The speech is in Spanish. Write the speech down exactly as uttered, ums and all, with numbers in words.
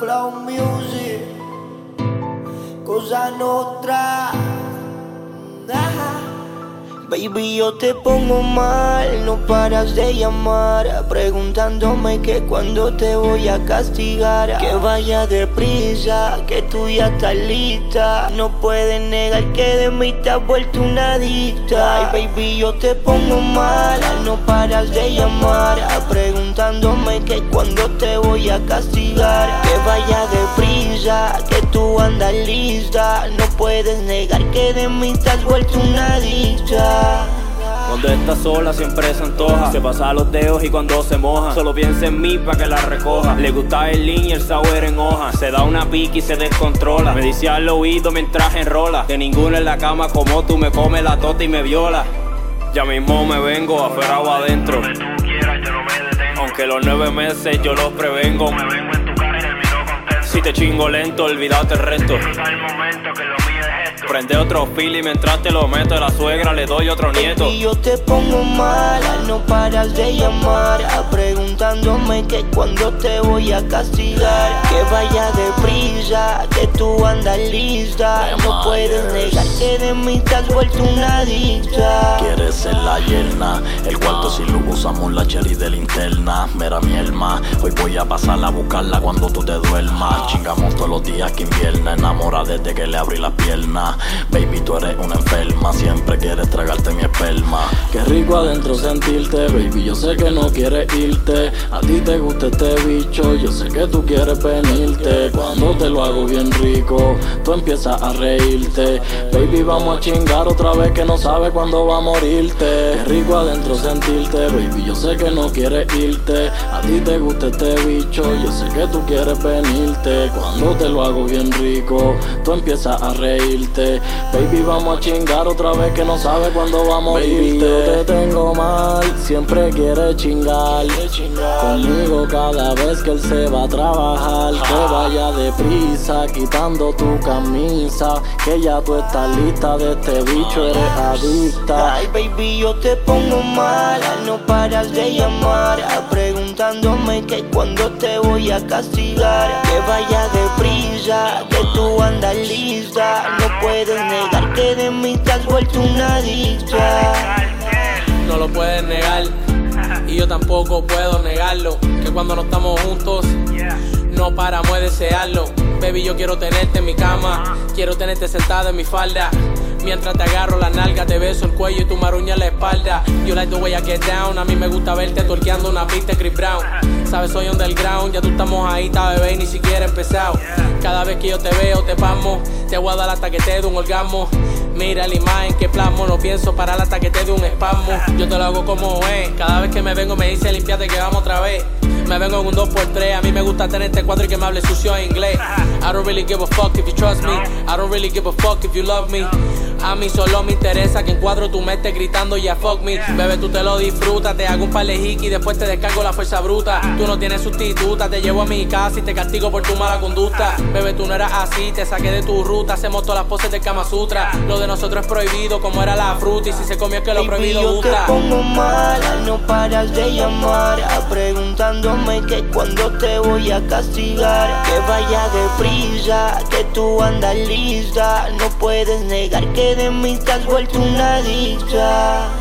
Loud Music, Cosa Nostra. Ajá. Baby, yo te pongo mal, no paras de llamar, preguntándome que cuando te voy a castigar. Que vaya deprisa, que tú ya estás lista. No puedes negar que de mí te has vuelto una adicta. Ay, baby, yo te pongo mal, no paras de llamar, preguntándome que cuando te voy a castigar. Que vaya deprisa, que tú andas lista. No puedes negar que de mí te has vuelto una adicta. Cuando está sola siempre se antoja, se pasa los dedos y cuando se moja solo piensa en mí pa' que la recoja. Le gusta el lean y el sour en hoja, se da una pique y se descontrola. Me dice al oído mientras enrola, que ninguno en la cama como tú me come la tota y me viola. Ya mismo me vengo, afuera o adentro, donde tú quieras yo no me detengo. aunque los nueve meses yo los prevengo. Me vengo en tu cara y termino contento. Si te chingo lento, olvídate el resto. Disfruta el momento que lo mío es esto. Prende otro fili mientras te lo meto. A la suegra le doy otro nieto. Y yo te pongo mal, no paras de llamar, preguntándome que cuando te voy a castigar. Que vaya deprisa, que tú andas lista. No puedes negar que de mí te has vuelto una adicta. Quieres ser la yerna, el cuarto si lo usamos la cherry de linterna. Mira mi alma, hoy voy a pasarla a buscarla cuando tú te duermas. Chingamos todos los días que invierna, enamora desde que le abrí las piernas. Baby, tú eres una enferma, siempre quieres tragarte mi esperma. Qué rico adentro sentirte, baby, yo sé que no quieres irte. A ti te gusta este bicho, yo sé que tú quieres venirte. Cuando te lo hago bien rico, tú empiezas a reírte. Baby, vamos a chingar otra vez que no sabes cuándo va a morirte. Qué rico adentro sentirte, baby, yo sé que no quieres irte. A ti te gusta este bicho, yo sé que tú quieres venirte. Cuando te lo hago bien rico, tú empiezas a reírte. Baby, vamos a chingar otra vez que no sabes cuándo va a morirte. Baby, yo te tengo mal, siempre quieres chingar conmigo cada vez que él se va a trabajar. Que vaya deprisa, quitando tu camisa, que ya tú estás lista, de este bicho eres adicta. Ay, baby, yo te pongo mal, no paras de llamar, preguntándome que cuando te voy a castigar. Que vaya deprisa, que tú andas lista. No puedes negar que de mí te has vuelto una adicta. No lo puedes negar y yo tampoco puedo negarlo, que cuando no estamos juntos no paramos de desearlo. Baby, yo quiero tenerte en mi cama, quiero tenerte sentada en mi falda. Mientras te agarro la nalga, te beso el cuello y tú me arruñas la espalda. You like the way I get down, a mí me gusta verte tuerqueando una pista de Chris Brown. Sabes, soy underground, ya tú estamos ahí, está bebé, y ni siquiera he empezado. Cada vez que yo te veo, te pasmo, te voy a dar hasta que te dé un orgasmo. Mira la imagen que plasmo, no pienso parar hasta que te dé un espasmo. Yo te lo hago como es, cada vez que me vengo me dice limpiate que vamos otra vez. Me vengo en un dos por tres, a mí me gusta tenerte cuatro y que me hable sucio en inglés. I don't really give a fuck if you trust me, I don't really give a fuck if you love me. A mí solo me interesa que en cuadro tú me estés gritando ya fuck me. Bebé, tú te lo disfrutas, te hago un par de hiki y después te descargo la fuerza bruta. Tú no tienes sustituta, te llevo a mi casa y te castigo por tu mala conducta. Bebé, tú no eras así, te saqué de tu ruta, hacemos todas las poses del Kama Sutra. Lo de nosotros es prohibido como era la fruta y si se comió es que lo prohibido yo gusta. te pongo mal, no paras de llamar, preguntándome que cuando te voy a castigar. Que vaya deprisa, que tú andas lista. No puedes negar que de mí te has vuelto una adicta.